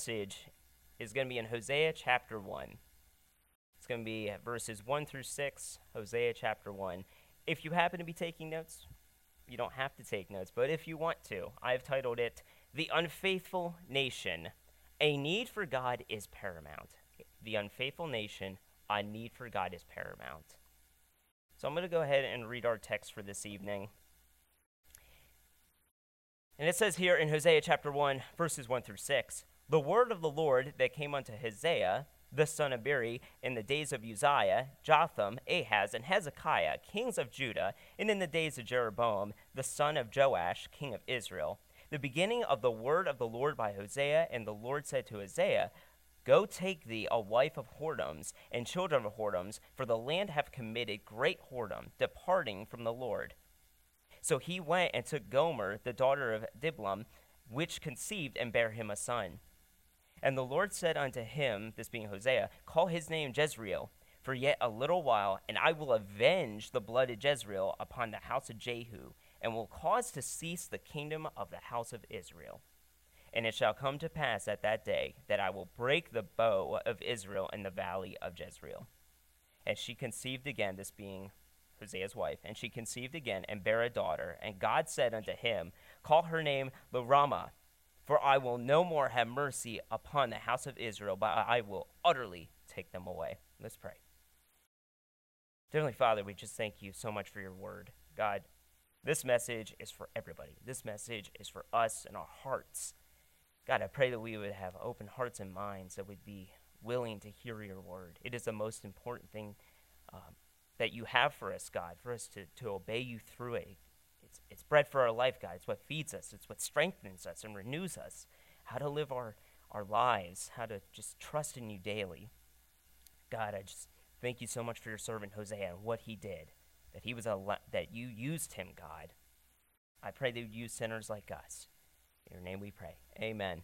message is going to be in Hosea chapter 1. It's going to be verses 1 through 6, Hosea chapter 1. If you happen to be taking notes, you don't have to take notes, but if you want to, I've titled it, The Unfaithful Nation, A Need for God is Paramount. The Unfaithful Nation, a Need for God is Paramount. So I'm going to go ahead and read our text for this evening. And it says here in Hosea chapter 1, verses 1 through 6, The word of the Lord that came unto Hosea, the son of Beeri, in the days of Uzziah, Jotham, Ahaz, and Hezekiah, kings of Judah, and in the days of Jeroboam, the son of Joash, king of Israel. The beginning of the word of the Lord by Hosea, and the Lord said to Hosea, Go take thee a wife of whoredoms and children of whoredoms, for the land hath committed great whoredom, departing from the Lord. So he went and took Gomer, the daughter of Diblaim, which conceived and bare him a son. And the Lord said unto him, this being Hosea, Call his name Jezreel, for yet a little while, and I will avenge the blood of Jezreel upon the house of Jehu, and will cause to cease the kingdom of the house of Israel. And it shall come to pass at that day that I will break the bow of Israel in the valley of Jezreel. And she conceived again, this being Hosea's wife, and she conceived again and bare a daughter. And God said unto him, Call her name Loruhamah, for I will no more have mercy upon the house of Israel, but I will utterly take them away. Let's pray. Heavenly Father, we just thank you so much for your word. God, this message is for everybody. This message is for us and our hearts. God, I pray that we would have open hearts and minds that would be willing to hear your word. It is the most important thing that you have for us, God, for us to obey you through it. It's bread for our life, God. It's what feeds us. It's what strengthens us and renews us. How to live our lives, how to just trust in you daily. God, I just thank you so much for your servant Hosea and what he did, that you used him, God. I pray that you use sinners like us. In your name we pray. Amen.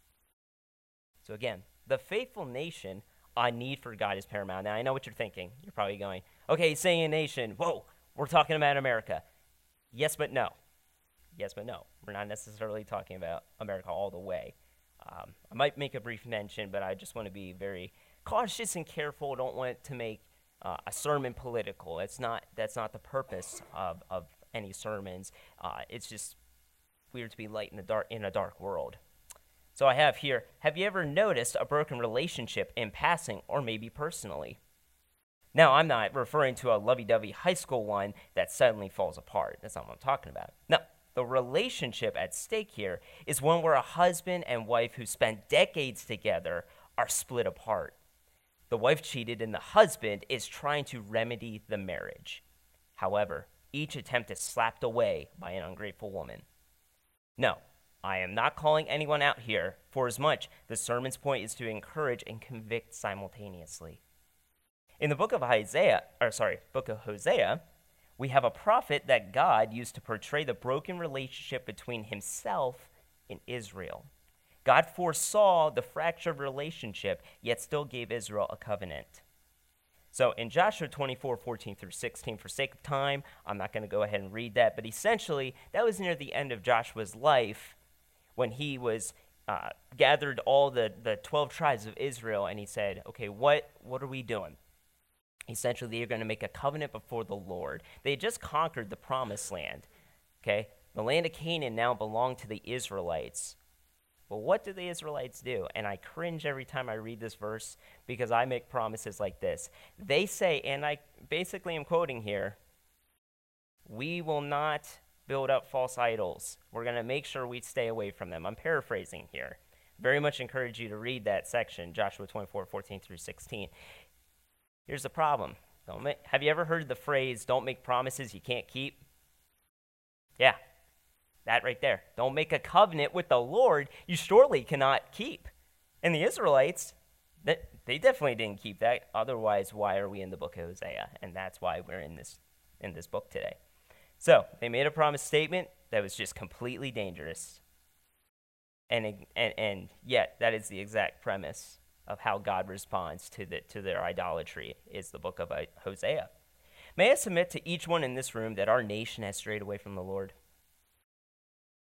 So again, the faithful nation, a need for God is paramount. Now, I know what you're thinking. You're probably going, okay, he's saying a nation. Whoa, we're talking about America. Yes, but no. Yes, but no. We're not necessarily talking about America all the way. I might make a brief mention, but I just want to be very cautious and careful. I don't want to make a sermon political. That's not the purpose of any sermons. It's just weird to be light in a dark world. So I have here, have you ever noticed a broken relationship in passing or maybe personally? Now, I'm not referring to a lovey-dovey high school one that suddenly falls apart. That's not what I'm talking about. No, the relationship at stake here is one where a husband and wife who spent decades together are split apart. The wife cheated and the husband is trying to remedy the marriage. However, each attempt is slapped away by an ungrateful woman. No, I am not calling anyone out here, for as much the sermon's point is to encourage and convict simultaneously. In the book of Hosea, we have a prophet that God used to portray the broken relationship between himself and Israel. God foresaw the fractured relationship, yet still gave Israel a covenant. So in Joshua 24:14 through 16, for sake of time, I'm not going to go ahead and read that, but essentially, that was near the end of Joshua's life when he was gathered all the 12 tribes of Israel, and he said, okay, what are we doing? Essentially, they're going to make a covenant before the Lord. They had just conquered the promised land, okay? The land of Canaan now belonged to the Israelites. But what do the Israelites do? And I cringe every time I read this verse because I make promises like this. They say, and I basically am quoting here, we will not build up false idols. We're going to make sure we stay away from them. I'm paraphrasing here. Very much encourage you to read that section, Joshua 24:14 through 16. Here's the problem. Have you ever heard the phrase, don't make promises you can't keep? Yeah, that right there. Don't make a covenant with the Lord you surely cannot keep. And the Israelites, they definitely didn't keep that. Otherwise, why are we in the book of Hosea? And that's why we're in this book today. So they made a promise statement that was just completely dangerous. And yet, that is the exact premise of how God responds to their idolatry, is the book of Hosea. May I submit to each one in this room that our nation has strayed away from the Lord?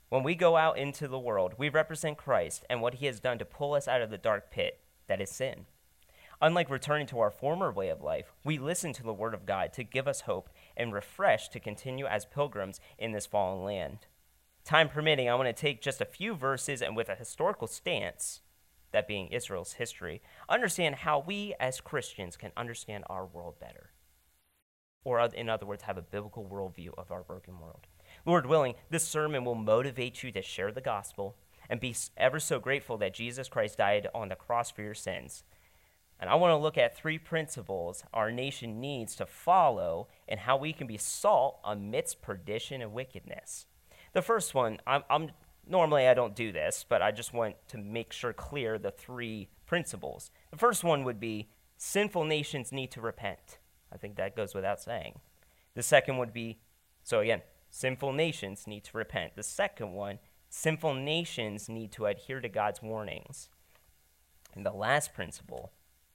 When we go out into the world, we represent Christ and what he has done to pull us out of the dark pit that is sin. Unlike returning to our former way of life, we listen to the word of God to give us hope and refresh to continue as pilgrims in this fallen land. Time permitting, I want to take just a few verses and with a historical stance, that being Israel's history, understand how we as Christians can understand our world better. Or in other words, have a biblical worldview of our broken world. Lord willing, this sermon will motivate you to share the gospel and be ever so grateful that Jesus Christ died on the cross for your sins. And I want to look at 3 principles our nation needs to follow and how we can be salt amidst perdition and wickedness. The first one, normally I don't do this, but I just want to make sure clear the 3 principles. The first one would be sinful nations need to repent. I think that goes without saying. The second would be, so again, sinful nations need to repent. The second one, sinful nations need to adhere to God's warnings. And the last principle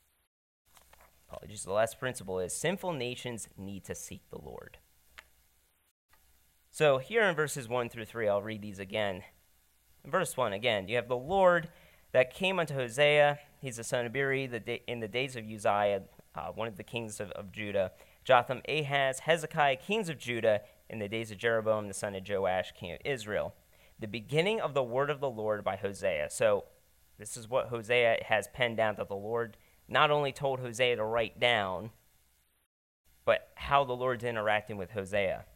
is sinful nations need to seek the Lord. So here in verses 1 through 3, I'll read these again. In verse 1, again, you have the Lord that came unto Hosea. He's the son of Beeri in the days of Uzziah, one of the kings of Judah. Jotham, Ahaz, Hezekiah, kings of Judah, in the days of Jeroboam, the son of Joash, king of Israel. The beginning of the word of the Lord by Hosea. So this is what Hosea has penned down, that the Lord not only told Hosea to write down, but how the Lord's interacting with Hosea.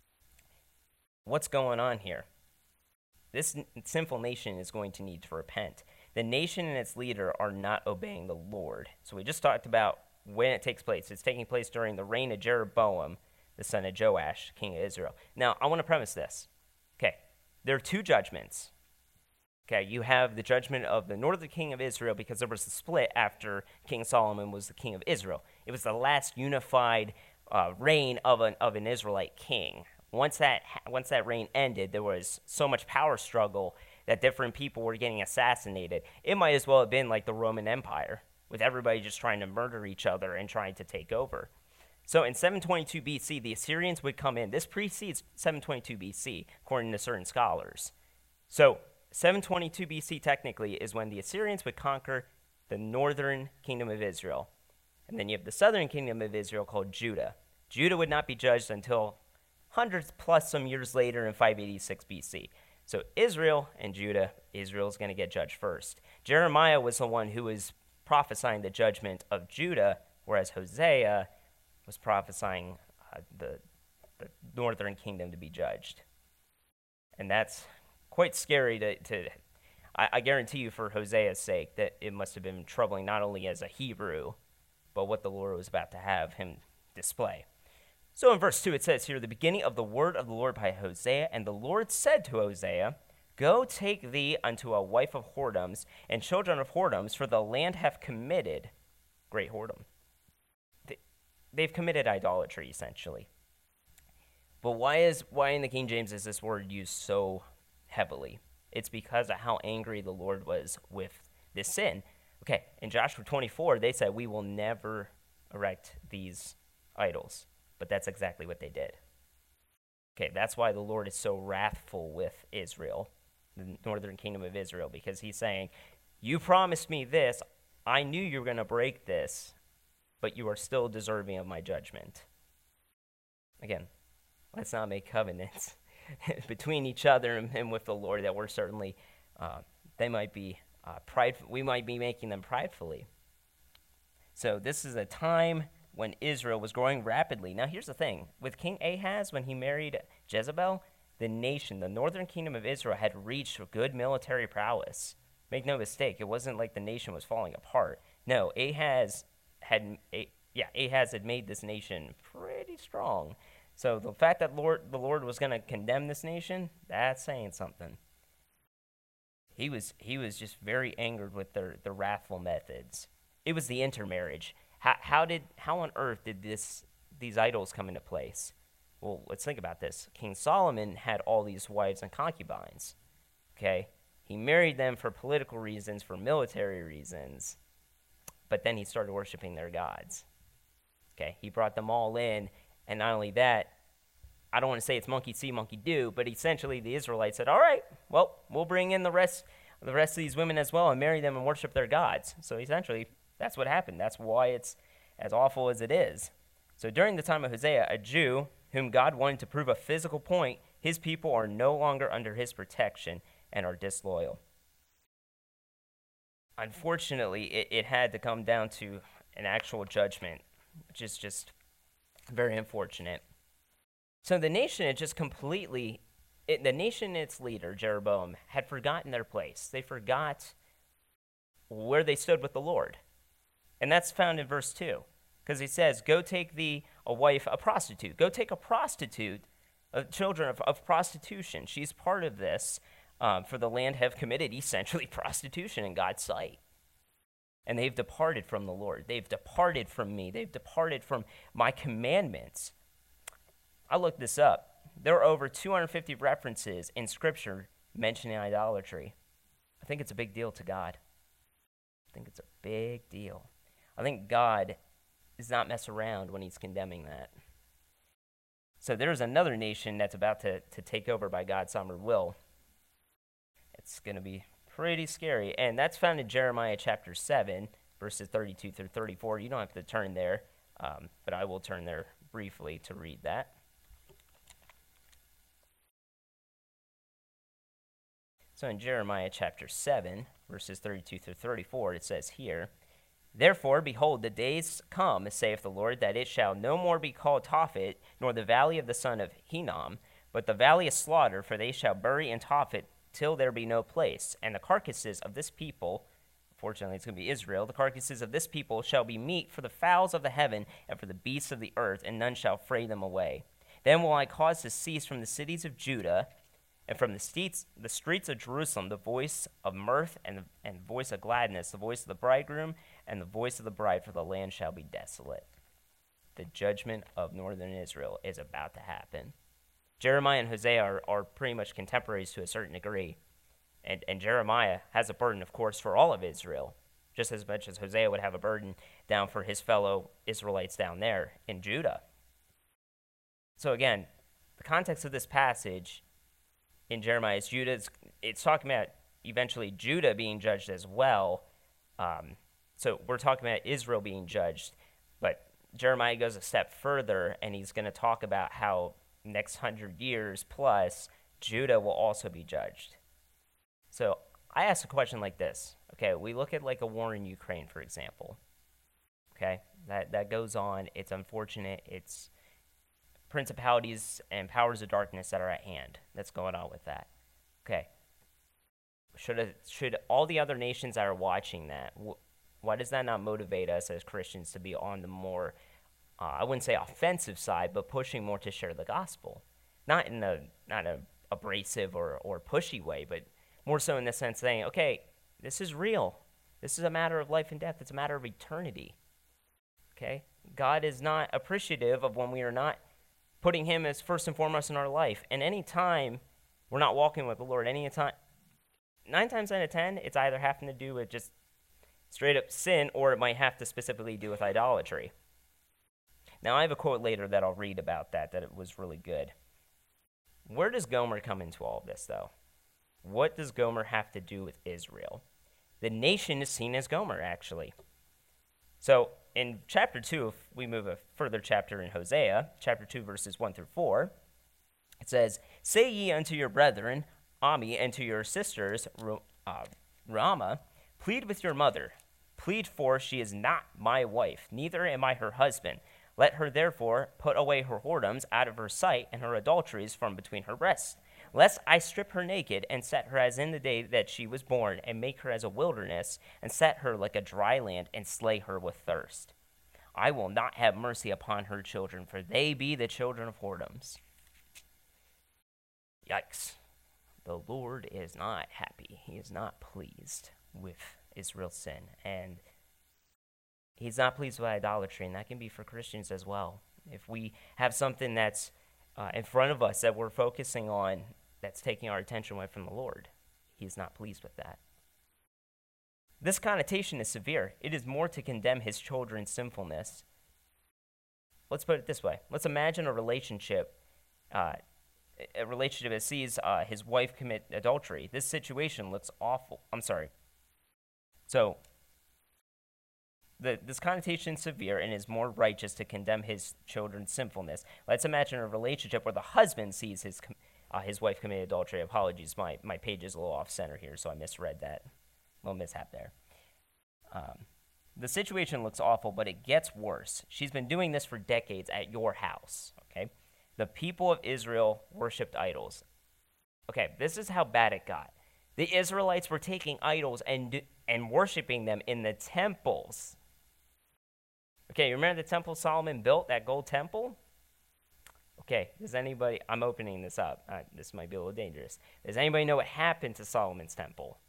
What's going on here? This sinful nation is going to need to repent. The nation and its leader are not obeying the Lord. So we just talked about when it takes place. It's taking place during the reign of Jeroboam, the son of Joash, king of Israel. Now, I want to premise this. Okay, there are 2 judgments. Okay, you have the judgment of the northern king of Israel, because there was a split after King Solomon was the king of Israel. It was the last unified reign of an Israelite king. Once that reign ended, there was so much power struggle that different people were getting assassinated. It might as well have been like the Roman Empire, with everybody just trying to murder each other and trying to take over. So in 722 BC, the Assyrians would come in. This precedes 722 BC, according to certain scholars. So 722 BC technically is when the Assyrians would conquer the northern kingdom of Israel. And then you have the southern kingdom of Israel called Judah. Judah would not be judged until hundreds plus some years later in 586 BC. So Israel and Judah, Israel is going to get judged first. Jeremiah was the one who was prophesying the judgment of Judah, whereas Hosea was prophesying the northern kingdom to be judged. And that's quite scary I guarantee you, for Hosea's sake, that it must have been troubling not only as a Hebrew, but what the Lord was about to have him display. So in verse 2, it says here, the beginning of the word of the Lord by Hosea, and the Lord said to Hosea, Go take thee unto a wife of whoredoms and children of whoredoms, for the land hath committed great whoredom. They've committed idolatry, essentially. But why in the King James is this word used so heavily? It's because of how angry the Lord was with this sin. Okay, in Joshua 24, they said, we will never erect these idols. But that's exactly what they did. Okay, that's why the Lord is so wrathful with Israel, the northern kingdom of Israel, because he's saying, you promised me this, I knew you were going to break this, but you are still deserving of my judgment. Again, let's not make covenants between each other and with the Lord that we're certainly, they might be prideful. We might be making them pridefully. So this is a time when Israel was growing rapidly. Now here's the thing. With King Ahaz, when he married Jezebel, the nation, the northern kingdom of Israel, had reached good military prowess. Make no mistake, it wasn't like the nation was falling apart. No, Ahaz had made this nation pretty strong. So the fact that the Lord was going to condemn this nation, that's saying something. He was just very angered with their wrathful methods. It was the intermarriage. How on earth did these idols come into place? Well, let's think about this. King Solomon had all these wives and concubines. Okay? He married them for political reasons, for military reasons, but then he started worshiping their gods. Okay? He brought them all in, and not only that, I don't want to say it's monkey see, monkey do, but essentially the Israelites said, all right, well, we'll bring in the rest of these women as well and marry them and worship their gods. So essentially, that's what happened. That's why it's as awful as it is. So during the time of Hosea, a Jew whom God wanted to prove a physical point, his people are no longer under his protection and are disloyal. Unfortunately, it had to come down to an actual judgment, which is just very unfortunate. So the nation had just completely, the nation and its leader, Jeroboam, had forgotten their place. They forgot where they stood with the Lord. And that's found in verse 2, because he says, go take thee a wife, a prostitute. Go take a prostitute, children of prostitution. She's part of this, for the land have committed essentially prostitution in God's sight. And they've departed from the Lord. They've departed from me. They've departed from my commandments. I looked this up. There are over 250 references in Scripture mentioning idolatry. I think it's a big deal to God. I think it's a big deal. I think God does not mess around when he's condemning that. So there's another nation that's about to take over by God's sovereign will. It's going to be pretty scary. And that's found in Jeremiah chapter 7, verses 32 through 34. You don't have to turn there, but I will turn there briefly to read that. So in Jeremiah chapter 7, verses 32 through 34, it says here, therefore, behold, the days come, saith the Lord, that it shall no more be called Tophet, nor the valley of the son of Hinnom, but the valley of slaughter, for they shall bury in Tophet till there be no place. And the carcasses of this people, fortunately it's going to be Israel, the carcasses of this people shall be meat for the fowls of the heaven and for the beasts of the earth, and none shall fray them away. Then will I cause to cease from the cities of Judah and from the streets of Jerusalem the voice of mirth and voice of gladness, the voice of the bridegroom and the voice of the bride, for the land shall be desolate. The judgment of northern Israel is about to happen. Jeremiah and Hosea are pretty much contemporaries to a certain degree. And Jeremiah has a burden, of course, for all of Israel, just as much as Hosea would have a burden down for his fellow Israelites down there in Judah. So again, the context of this passage in Jeremiah is it's talking about eventually Judah being judged as well. So we're talking about Israel being judged, but Jeremiah goes a step further, and he's going to talk about how next 100 years plus, Judah will also be judged. So I ask a question like this. Okay, we look at like a war in Ukraine, for example. Okay, that goes on. It's unfortunate. It's principalities and powers of darkness that are at hand. That's going on with that. Okay. Should all the other nations that are watching that, why does that not motivate us as Christians to be on the more, I wouldn't say offensive side, but pushing more to share the gospel? Not in a abrasive or pushy way, but more so in the sense saying, okay, this is real. This is a matter of life and death. It's a matter of eternity. Okay? God is not appreciative of when we are not putting him as first and foremost in our life. And any time we're not walking with the Lord, 9 times out of 10, it's either having to do with just straight up sin, or it might have to specifically do with idolatry. Now, I have a quote later that I'll read about that it was really good. Where does Gomer come into all of this, though? What does Gomer have to do with Israel? The nation is seen as Gomer, actually. So, in chapter 2, if we move a further chapter in Hosea, chapter 2, verses 1 through 4, it says, say ye unto your brethren, Ami, and to your sisters, Rama, plead with your mother. Plead, for she is not my wife, neither am I her husband. Let her therefore put away her whoredoms out of her sight, and her adulteries from between her breasts. Lest I strip her naked, and set her as in the day that she was born, and make her as a wilderness, and set her like a dry land, and slay her with thirst. I will not have mercy upon her children, for they be the children of whoredoms. Yikes. The Lord is not happy. He is not pleased with Israel's sin. And he's not pleased with idolatry, and that can be for Christians as well. If we have something that's in front of us that we're focusing on that's taking our attention away from the Lord, he's not pleased with that. This connotation is severe. It is more to condemn his children's sinfulness. Let's put it this way. Let's imagine a relationship uh, a relationship that sees his wife commit adultery. This situation looks awful. I'm sorry. So this connotation is severe and is more righteous to condemn his children's sinfulness. Let's imagine a relationship where the husband sees his wife commit adultery. Apologies, my page is a little off center here, so I misread that. Little mishap there. The situation looks awful, but it gets worse. She's been doing this for decades at your house, okay? The people of Israel worshipped idols. Okay, this is how bad it got. The Israelites were taking idols and worshiping them in the temples. Okay, you remember the temple Solomon built, that gold temple? Okay, does anybody, I'm opening this up. This might be a little dangerous. Does anybody know what happened to Solomon's temple?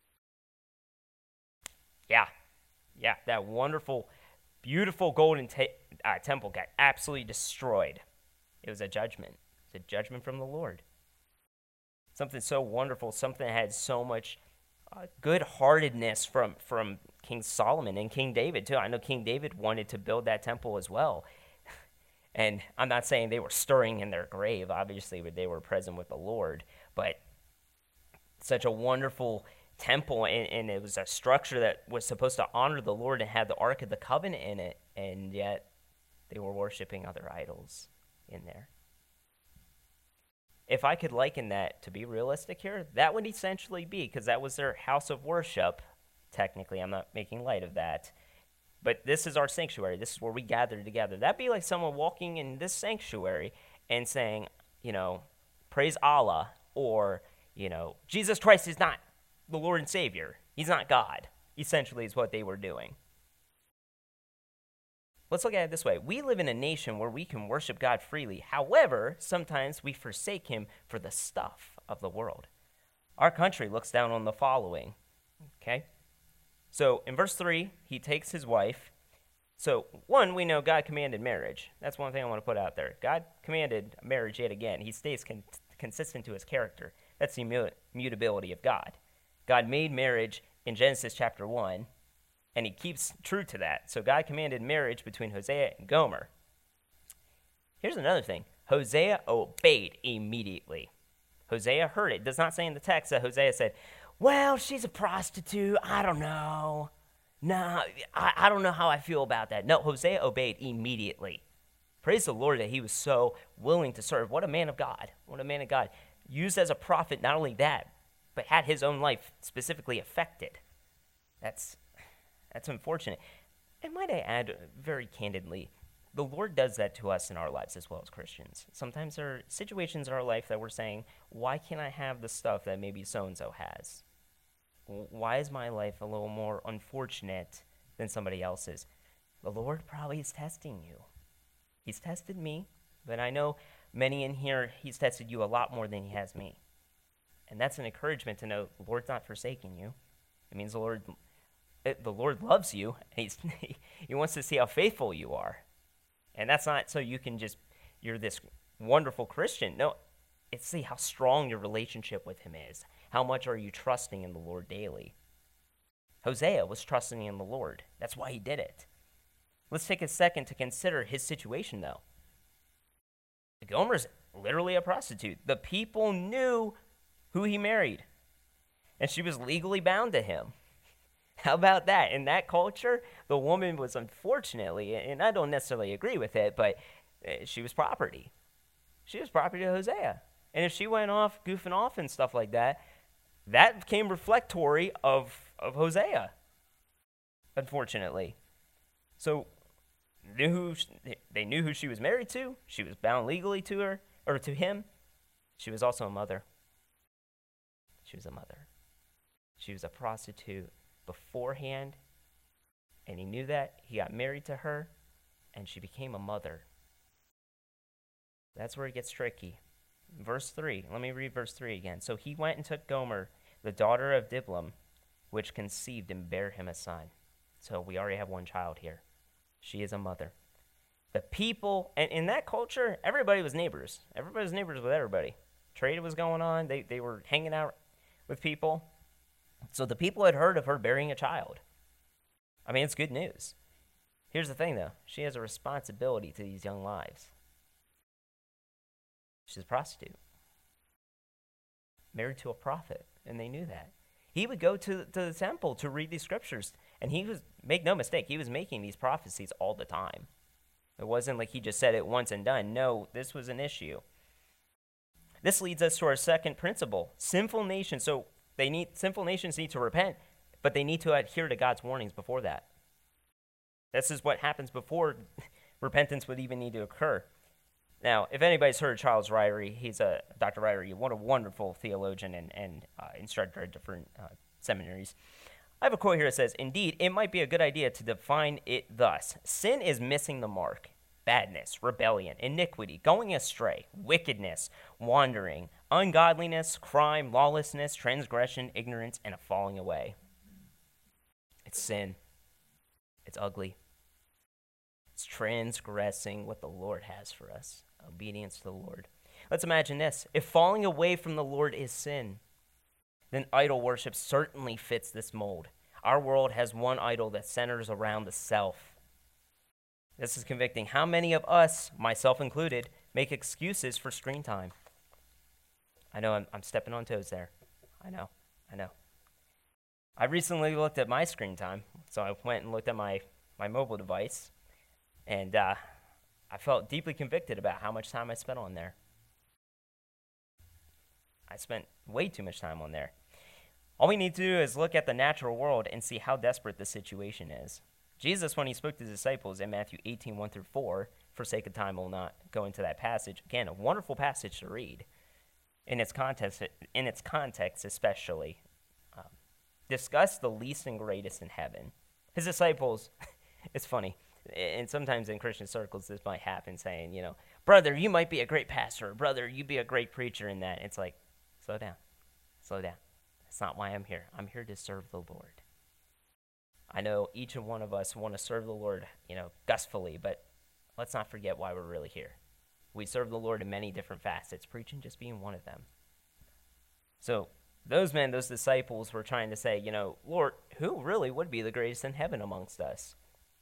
Yeah, that wonderful, beautiful golden temple got absolutely destroyed. It was a judgment. It's a judgment from the Lord. Something so wonderful, something that had so much good-heartedness from King Solomon and King David, too. I know King David wanted to build that temple as well. And I'm not saying they were stirring in their grave. Obviously, they were present with the Lord. But such a wonderful temple, and it was a structure that was supposed to honor the Lord and had the Ark of the Covenant in it, and yet they were worshiping other idols in there. If I could liken that to be realistic here, that would essentially be, because that was their house of worship. Technically, I'm not making light of that. But this is our sanctuary. This is where we gather together. That'd be like someone walking in this sanctuary and saying, praise Allah, or, Jesus Christ is not the Lord and Savior. He's not God, essentially is what they were doing. Let's look at it this way. We live in a nation where we can worship God freely. However, sometimes we forsake him for the stuff of the world. Our country looks down on the following, okay? So in verse 3, he takes his wife. So one, we know God commanded marriage. That's one thing I want to put out there. God commanded marriage yet again. He stays consistent to his character. That's the mutability of God. God made marriage in Genesis chapter 1, and he keeps true to that. So God commanded marriage between Hosea and Gomer. Here's another thing. Hosea obeyed immediately. Hosea heard it. It does not say in the text that Hosea said, well, she's a prostitute. I don't know. No, I don't know how I feel about that. No, Hosea obeyed immediately. Praise the Lord that he was so willing to serve. What a man of God. What a man of God. Used as a prophet, not only that, but had his own life specifically affected. That's unfortunate. And might I add, very candidly, the Lord does that to us in our lives as well as Christians. Sometimes there are situations in our life that we're saying, why can't I have the stuff that maybe so-and-so has? Why is my life a little more unfortunate than somebody else's? The Lord probably is testing you. He's tested me, but I know many in here, he's tested you a lot more than he has me. And that's an encouragement to know the Lord's not forsaking you. It means the Lord loves you, and he wants to see how faithful you are. And that's not so you're this wonderful Christian. No, it's see how strong your relationship with him is. How much are you trusting in the Lord daily? Hosea was trusting in the Lord. That's why he did it. Let's take a second to consider his situation, though. Gomer's literally a prostitute. The people knew who he married, and she was legally bound to him. How about that? In that culture, the woman was unfortunately, and I don't necessarily agree with it, but she was property. She was property to Hosea. And if she went off, goofing off and stuff like that, that became reflectory of Hosea, unfortunately. So they knew who she was married to. She was bound legally to her, or to him. She was also a mother. She was a mother. She was a prostitute beforehand, and he knew that. He got married to her, and she became a mother. That's where it gets tricky. Verse 3, let me read verse 3 again. So he went and took Gomer, the daughter of Diblaim, which conceived and bare him a son. So we already have one child here. She is a mother. The people, and in that culture, everybody was neighbors. Everybody was neighbors with everybody. Trade was going on. They were hanging out with people. So the people had heard of her bearing a child. I mean, it's good news. Here's the thing, though. She has a responsibility to these young lives. She's a prostitute, married to a prophet, and they knew that. He would go to the temple to read these scriptures, and make no mistake, he was making these prophecies all the time. It wasn't like he just said it once and done. No, this was an issue. This leads us to our second principle. Sinful nations need to repent, but they need to adhere to God's warnings before that. This is what happens before repentance would even need to occur. Now, if anybody's heard of Charles Ryrie, Dr. Ryrie, what a wonderful theologian and instructor at different seminaries. I have a quote here that says, "Indeed, it might be a good idea to define it thus. Sin is missing the mark. Badness, rebellion, iniquity, going astray, wickedness, wandering, ungodliness, crime, lawlessness, transgression, ignorance, and a falling away." It's sin. It's ugly. It's transgressing what the Lord has for us, obedience to the Lord. Let's imagine this. If falling away from the Lord is sin, then idol worship certainly fits this mold. Our world has one idol that centers around the self. This is convicting. How many of us, myself included, make excuses for screen time? I know I'm stepping on toes there. I know. I recently looked at my screen time, so I went and looked at my mobile device, and I felt deeply convicted about how much time I spent on there. I spent way too much time on there. All we need to do is look at the natural world and see how desperate the situation is. Jesus, when he spoke to his disciples in Matthew 18, 1-4, for sake of time, will not go into that passage. Again, a wonderful passage to read. In its context especially. Discuss the least and greatest in heaven. His disciples, it's funny, and sometimes in Christian circles this might happen, saying, brother, you might be a great pastor, brother, you be a great preacher in that. It's like, slow down. That's not why I'm here. I'm here to serve the Lord. I know each and one of us want to serve the Lord, gustfully, but let's not forget why we're really here. We serve the Lord in many different facets, preaching just being one of them. So those disciples were trying to say, Lord, who really would be the greatest in heaven amongst us?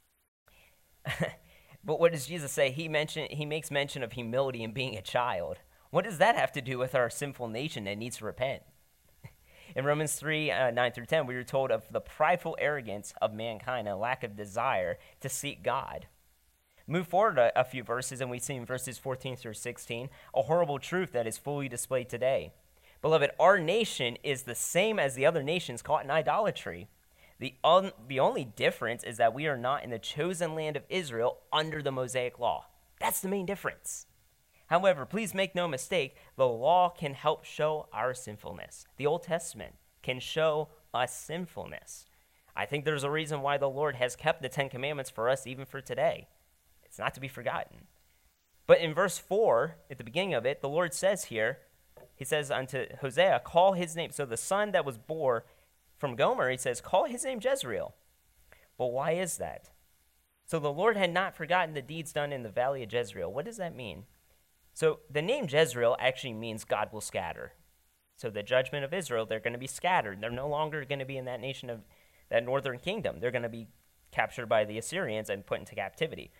But what does Jesus say? He makes mention of humility and being a child. What does that have to do with our sinful nation that needs to repent? In Romans 3, 9-10, we were told of the prideful arrogance of mankind and lack of desire to seek God. Move forward a few verses, and we see in verses 14-16 a horrible truth that is fully displayed today. Beloved, our nation is the same as the other nations caught in idolatry. The only difference is that we are not in the chosen land of Israel under the Mosaic law. That's the main difference. However, please make no mistake, the law can help show our sinfulness. The Old Testament can show us sinfulness. I think there's a reason why the Lord has kept the Ten Commandments for us even for today. It's not to be forgotten. But in verse 4, at the beginning of it, the Lord says here, he says unto Hosea, call his name. So the son that was born from Gomer, he says, call his name Jezreel. But why is that? So the Lord had not forgotten the deeds done in the valley of Jezreel. What does that mean? So the name Jezreel actually means God will scatter. So the judgment of Israel, they're going to be scattered. They're no longer going to be in that nation of that northern kingdom. They're going to be captured by the Assyrians and put into captivity.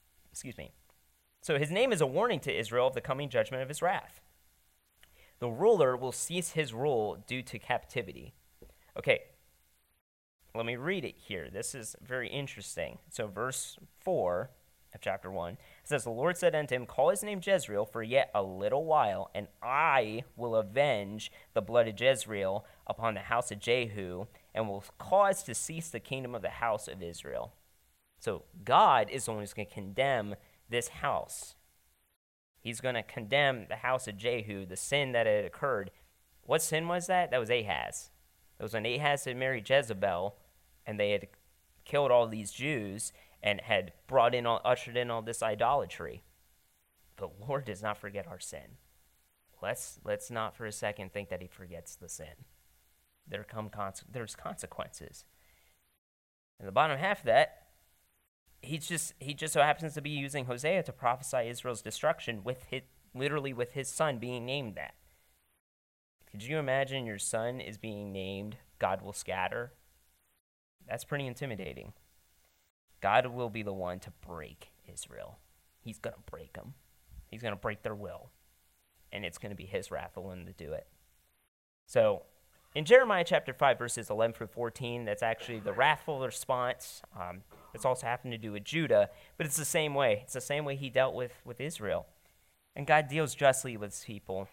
So his name is a warning to Israel of the coming judgment of his wrath. The ruler will cease his rule due to captivity. Okay, let me read it here. This is very interesting. So verse 4 of chapter 1 says, the Lord said unto him, call his name Jezreel for yet a little while, and I will avenge the blood of Jezreel upon the house of Jehu, and will cause to cease the kingdom of the house of Israel. So God is the one who's going to condemn this house. He's going to condemn the house of Jehu, the sin that had occurred. What sin was that? That was Ahaz. It was when Ahaz had married Jezebel, and they had killed all these Jews and had ushered in all this idolatry. The Lord does not forget our sin. Let's not for a second think that he forgets the sin. There's consequences. In the bottom half of that, he just so happens to be using Hosea to prophesy Israel's destruction literally with his son being named that. Could you imagine your son is being named God will scatter? That's pretty intimidating. God will be the one to break Israel. He's going to break them. He's going to break their will. and it's going to be his wrath alone to do it. So in Jeremiah chapter 5, verses 11 through 14, that's actually the wrathful response. It's also happened to do with Judah, but it's the same way. It's the same way he dealt with Israel. And God deals justly with his people.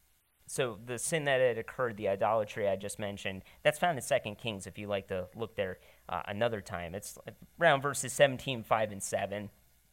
So the sin that had occurred, the idolatry I just mentioned, that's found in 2 Kings if you like to look there another time. It's around verses 17, 5, and 7.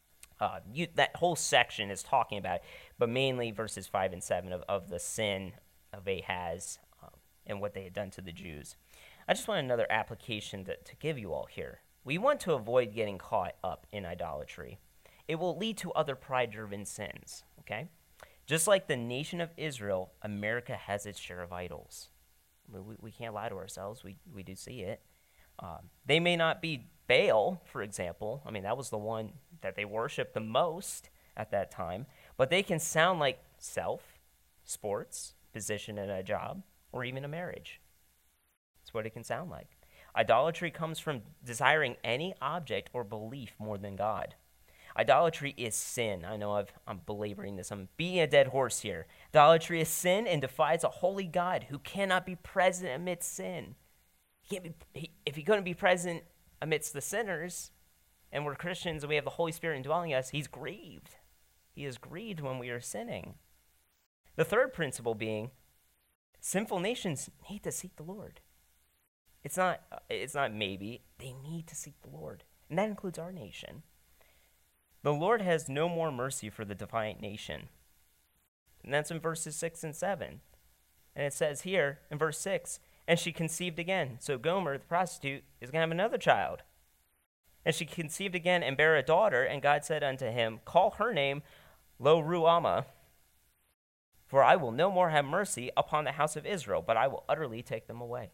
That whole section is talking about it, but mainly verses 5 and 7 of the sin of Ahaz and what they had done to the Jews. I just want another application to give you all here. We want to avoid getting caught up in idolatry. It will lead to other pride-driven sins, okay? Just like the nation of Israel, America has its share of idols. We can't lie to ourselves. We do see it. They may not be Baal, for example. I mean, that was the one that they worshiped the most at that time. But they can sound like self, sports, position in a job, or even a marriage. That's what it can sound like. Idolatry comes from desiring any object or belief more than God. Idolatry is sin. I know I'm belaboring this. I'm beating a dead horse here. Idolatry is sin and defies a holy God who cannot be present amidst sin. If he couldn't be present amidst the sinners, and we're Christians and we have the Holy Spirit indwelling us, he's grieved. He is grieved when we are sinning. The third principle being, sinful nations need to seek the Lord. It's not maybe. They need to seek the Lord. And that includes our nation. The Lord has no more mercy for the defiant nation. And that's in verses 6 and 7. And it says here in verse 6, and she conceived again. So Gomer, the prostitute, is going to have another child. And she conceived again and bare a daughter, and God said unto him, call her name Lo-ruhamah, for I will no more have mercy upon the house of Israel, but I will utterly take them away.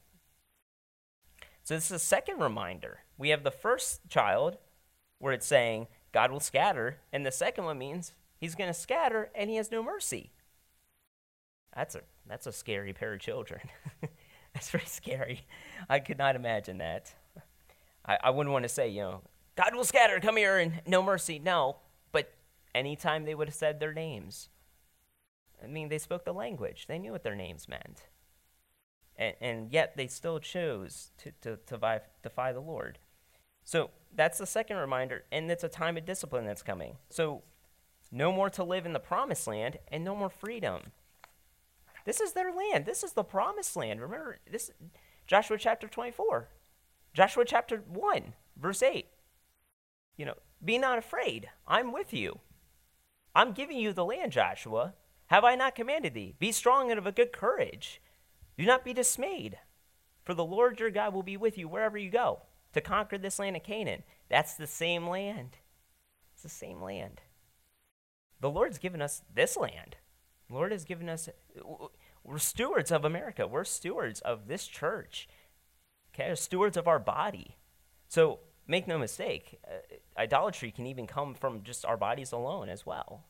So this is a second reminder. We have the first child where it's saying God will scatter, and the second one means he's going to scatter and he has no mercy. That's a scary pair of children. That's very scary. I could not imagine that. I wouldn't want to say, God will scatter, come here, and no mercy. No, but anytime they would have said their names, I mean, they spoke the language. They knew what their names meant. And yet they still chose to defy the Lord. So that's the second reminder, and it's a time of discipline that's coming. So no more to live in the promised land and no more freedom. This is their land. This is the promised land. Remember, this Joshua chapter 24. Joshua chapter 1, verse 8. Be not afraid. I'm with you. I'm giving you the land, Joshua. Have I not commanded thee? Be strong and of a good courage. Do not be dismayed, for the Lord your God will be with you wherever you go to conquer this land of Canaan. That's the same land. It's the same land. The Lord's given us this land. The Lord has given us, we're stewards of America. We're stewards of this church. Okay, we're stewards of our body. So make no mistake, idolatry can even come from just our bodies alone as well.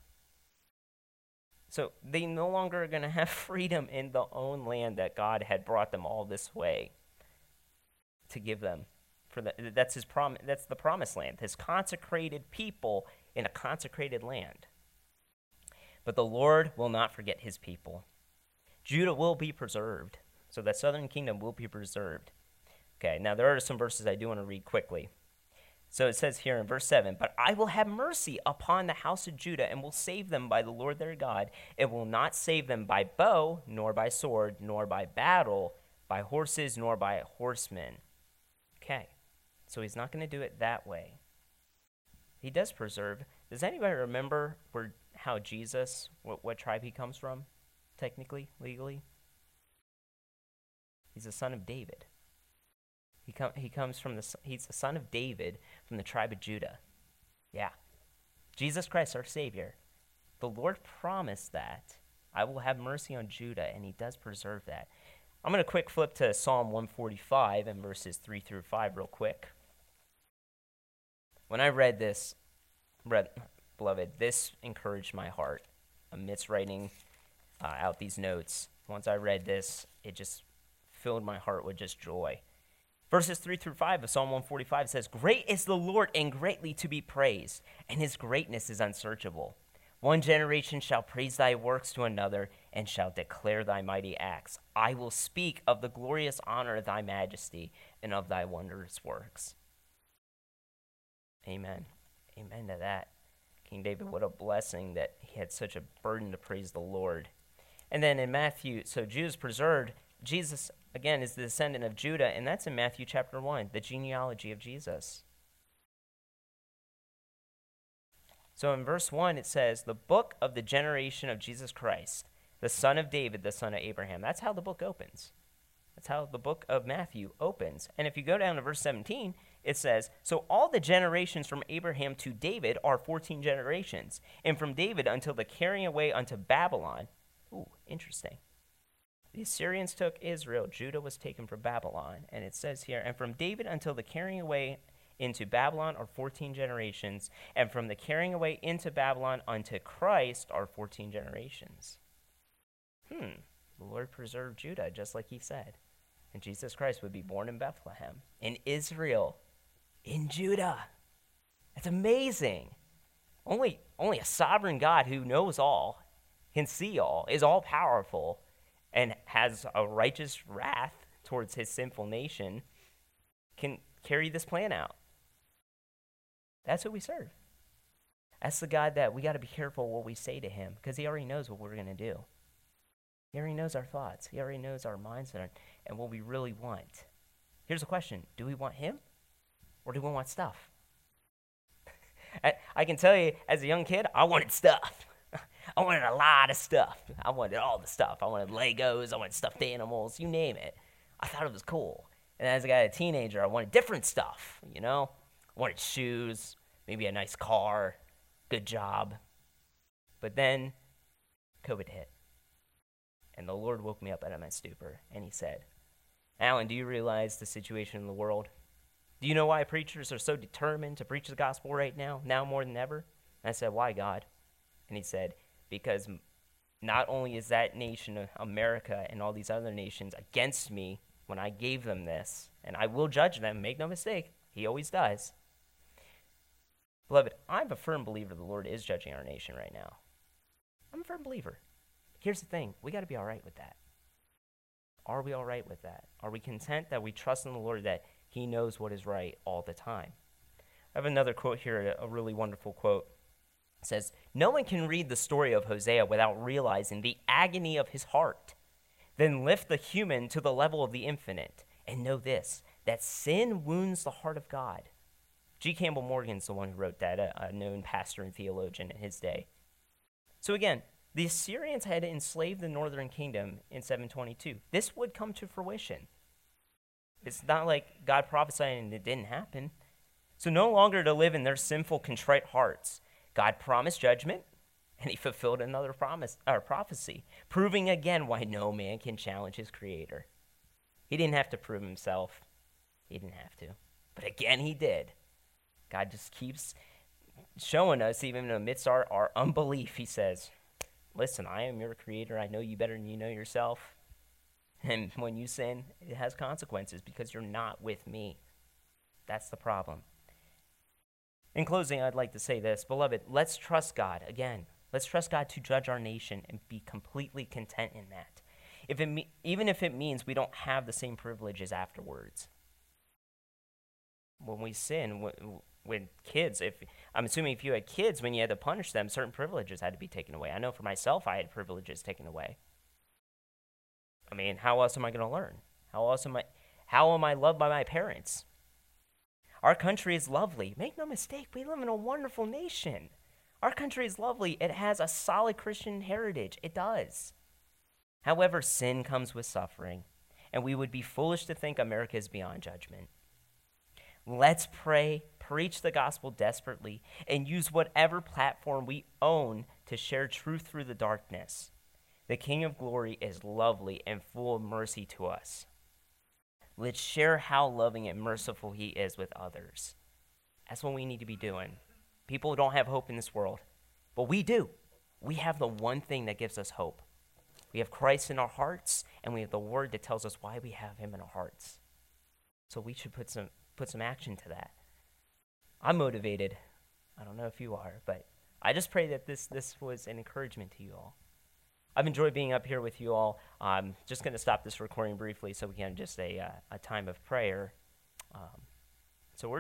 So they no longer are going to have freedom in the own land that God had brought them all this way to give them. That's his promise. That's the promised land, his consecrated people in a consecrated land. But the Lord will not forget his people. Judah will be preserved. So the southern kingdom will be preserved. Okay, now there are some verses I do want to read quickly. So it says here in verse 7, but I will have mercy upon the house of Judah and will save them by the Lord their God. It will not save them by bow, nor by sword, nor by battle, by horses, nor by horsemen. Okay, so he's not going to do it that way. He does preserve. Does anybody remember how Jesus, what tribe he comes from, technically, legally? He's the son of David. He's the son of David from the tribe of Judah. Yeah. Jesus Christ, our Savior. The Lord promised that. I will have mercy on Judah, and he does preserve that. I'm going to quick flip to Psalm 145 and verses 3 through 5 real quick. When I read this, beloved, this encouraged my heart amidst writing out these notes. Once I read this, it just filled my heart with just joy. Verses 3 through 5 of Psalm 145 says, great is the Lord and greatly to be praised, and his greatness is unsearchable. One generation shall praise thy works to another, and shall declare thy mighty acts. I will speak of the glorious honor of thy majesty, and of thy wondrous works. Amen. Amen to that. King David, what a blessing that he had such a burden to praise the Lord. And then in Matthew, so Judah is preserved. Jesus, again, is the descendant of Judah, and that's in Matthew chapter 1, the genealogy of Jesus. So in verse 1, it says, the book of the generation of Jesus Christ, the son of David, the son of Abraham. That's how the book opens. That's how the book of Matthew opens. And if you go down to verse 17, it says, so all the generations from Abraham to David are 14 generations, and from David until the carrying away unto Babylon. Ooh, interesting. The Assyrians took Israel, Judah was taken from Babylon, and it says here, and from David until the carrying away into Babylon are 14 generations, and from the carrying away into Babylon unto Christ are 14 generations. The Lord preserved Judah, just like he said. And Jesus Christ would be born in Bethlehem, in Israel, in Judah. That's amazing. Only a sovereign God who knows all, can see all, is all powerful, and has a righteous wrath towards his sinful nation, can carry this plan out. That's who we serve. That's the God that we got to be careful what we say to him, because he already knows what we're going to do. He already knows our thoughts. He already knows our mindset and what we really want. Here's the question. Do we want him, or do we want stuff? I can tell you, as a young kid, I wanted stuff. I wanted a lot of stuff. I wanted all the stuff. I wanted Legos. I wanted stuffed animals. You name it. I thought it was cool. And as I got a teenager, I wanted different stuff, you know? I wanted shoes, maybe a nice car, good job. But then COVID hit. And the Lord woke me up out of my stupor. And he said, Alan, do you realize the situation in the world? Do you know why preachers are so determined to preach the gospel right now more than ever? And I said, why, God? And he said, because not only is that nation, America, and all these other nations against me when I gave them this, and I will judge them, make no mistake, he always does. Beloved, I'm a firm believer the Lord is judging our nation right now. I'm a firm believer. Here's the thing, we got to be all right with that. Are we all right with that? Are we content that we trust in the Lord that he knows what is right all the time? I have another quote here, a really wonderful quote. It says, no one can read the story of Hosea without realizing the agony of his heart. Then lift the human to the level of the infinite, and know this, that sin wounds the heart of God. G. Campbell Morgan's the one who wrote that, a known pastor and theologian in his day. So again, the Assyrians had enslaved the northern kingdom in 722. This would come to fruition. It's not like God prophesied and it didn't happen. So no longer to live in their sinful, contrite hearts, God promised judgment, and he fulfilled another prophecy, proving again why no man can challenge his creator. He didn't have to prove himself. He didn't have to. But again, he did. God just keeps showing us, even amidst our unbelief, he says, listen, I am your creator. I know you better than you know yourself. And when you sin, it has consequences because you're not with me. That's the problem. In closing, I'd like to say this. Beloved, let's trust God. Again, let's trust God to judge our nation and be completely content in that. Even if it means we don't have the same privileges afterwards. When we sin, when kids, I'm assuming if you had kids, when you had to punish them, certain privileges had to be taken away. I know for myself, I had privileges taken away. I mean, how else am I going to learn? How am I loved by my parents? Our country is lovely. Make no mistake, we live in a wonderful nation. Our country is lovely. It has a solid Christian heritage. It does. However, sin comes with suffering, and we would be foolish to think America is beyond judgment. Let's pray, preach the gospel desperately, and use whatever platform we own to share truth through the darkness. The King of Glory is lovely and full of mercy to us. Let's share how loving and merciful he is with others. That's what we need to be doing. People don't have hope in this world, but we do. We have the one thing that gives us hope. We have Christ in our hearts, and we have the word that tells us why we have him in our hearts. So we should put some action to that. I'm motivated. I don't know if you are, but I just pray that this was an encouragement to you all. I've enjoyed being up here with you all. I'm just going to stop this recording briefly so we can just a time of prayer.